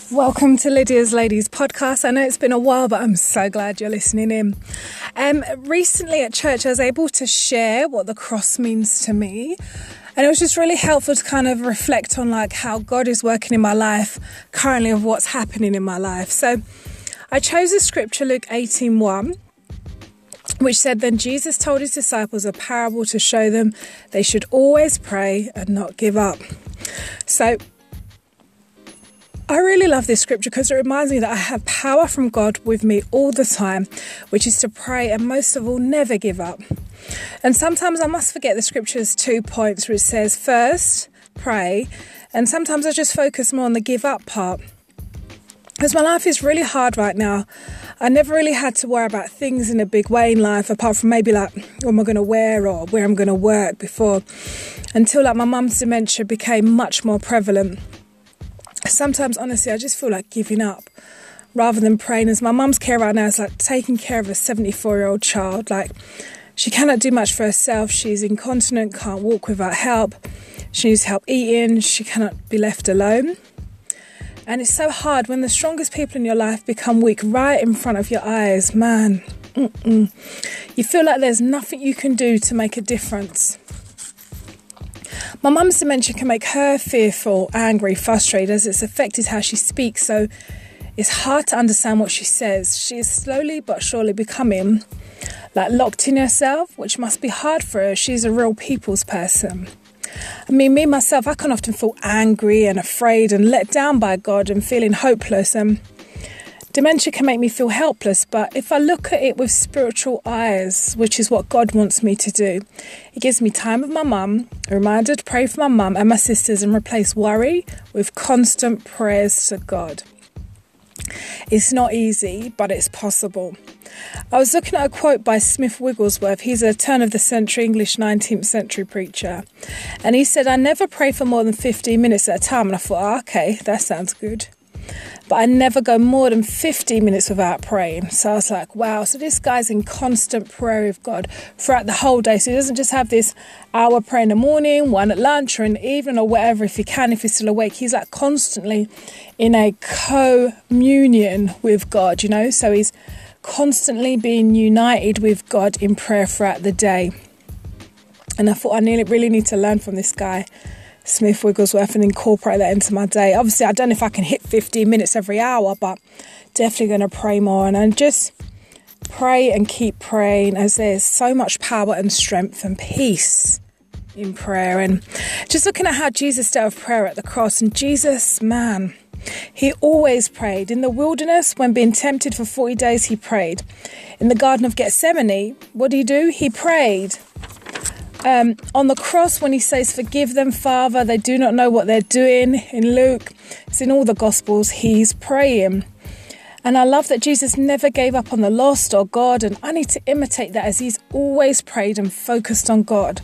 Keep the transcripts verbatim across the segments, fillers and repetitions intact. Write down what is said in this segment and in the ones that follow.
Welcome to Lydia's Ladies podcast. I know it's been a while, but I'm so glad you're listening in. Um, recently at church, I was able to share what the cross means to me. And it was just really helpful to kind of reflect on like how God is working in my life currently of what's happening in my life. So I chose a scripture, Luke eighteen one, which said, "Then Jesus told his disciples a parable to show them they should always pray and not give up." So I really love this scripture because it reminds me that I have power from God with me all the time, which is to pray and most of all, never give up. And sometimes I must forget the scripture's two points where it says, first, pray, and sometimes I just focus more on the give up part. Because my life is really hard right now. I never really had to worry about things in a big way in life, apart from maybe like what am I going to wear or where I'm going to work before, until like my mum's dementia became much more prevalent. Sometimes, honestly, I just feel like giving up rather than praying. As my mum's care right now is like taking care of a seventy-four-year-old child. Like, she cannot do much for herself. She's incontinent, can't walk without help. She needs help eating. She cannot be left alone. And it's so hard when the strongest people in your life become weak right in front of your eyes. Man, mm-mm. You feel like there's nothing you can do to make a difference. My mum's dementia can make her fearful, angry, frustrated as it's affected how she speaks, so it's hard to understand what she says. She is slowly but surely becoming like locked in herself, which must be hard for her. She's a real people's person. I mean, me myself, I can often feel angry and afraid and let down by God and feeling hopeless, and dementia can make me feel helpless, but if I look at it with spiritual eyes, which is what God wants me to do, it gives me time with my mum, a reminder to pray for my mum and my sisters and replace worry with constant prayers to God. It's not easy, but it's possible. I was looking at a quote by Smith Wigglesworth. He's a turn-of-the-century English nineteenth century preacher. And he said, "I never pray for more than fifteen minutes at a time." And I thought, oh, okay, that sounds good. But I never go more than fifteen minutes without praying. So I was like, wow, so this guy's in constant prayer with God throughout the whole day. So he doesn't just have this hour prayer in the morning, one at lunch or in the evening or whatever, if he can, if he's still awake. He's like constantly in a communion with God, you know. So he's constantly being united with God in prayer throughout the day. And I thought I nearly, really need to learn from this guy, Smith Wigglesworth, and incorporate that into my day. Obviously, I don't know if I can hit fifteen minutes every hour, but definitely going to pray more. And I just pray and keep praying, as there's so much power and strength and peace in prayer. And just looking at how Jesus dealt with prayer at the cross. And Jesus, man, he always prayed. In the wilderness, when being tempted for forty days, he prayed. In the Garden of Gethsemane, what did he do? He prayed. Um, on the cross, when he says, "Forgive them, Father, they do not know what they're doing," in Luke, it's in all the Gospels, he's praying. And I love that Jesus never gave up on the lost or God, and I need to imitate that, as he's always prayed and focused on God.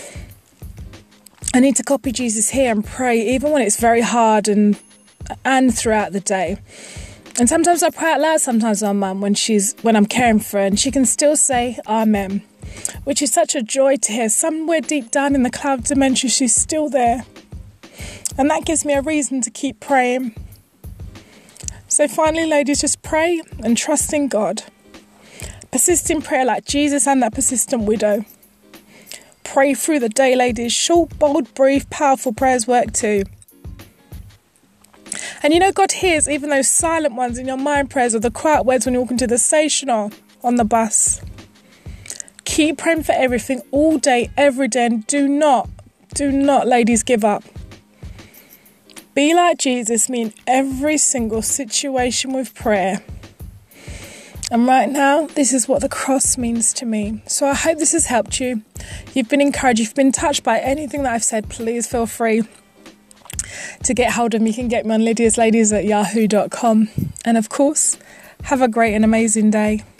I need to copy Jesus here and pray, even when it's very hard and and throughout the day. And sometimes I pray out loud, sometimes my mum, when she's when I'm caring for her, and she can still say Amen, which is such a joy to hear. Somewhere deep down in the cloud of dementia, she's still there. And that gives me a reason to keep praying. So finally, ladies, just pray and trust in God. Persist in prayer like Jesus and that persistent widow. Pray through the day, ladies. Short, bold, brief, powerful prayers work too. And you know, God hears even those silent ones in your mind prayers, or the quiet words when you walk into the station or on the bus. Keep praying for everything all day, every day, and do not, do not, ladies, give up. Be like Jesus, me in every single situation with prayer. And right now, this is what the cross means to me. So I hope this has helped you. You've been encouraged. You've been touched by anything that I've said. Please feel free to get hold of me. You can get me on lydias ladies at yahoo dot com. And of course, have a great and amazing day.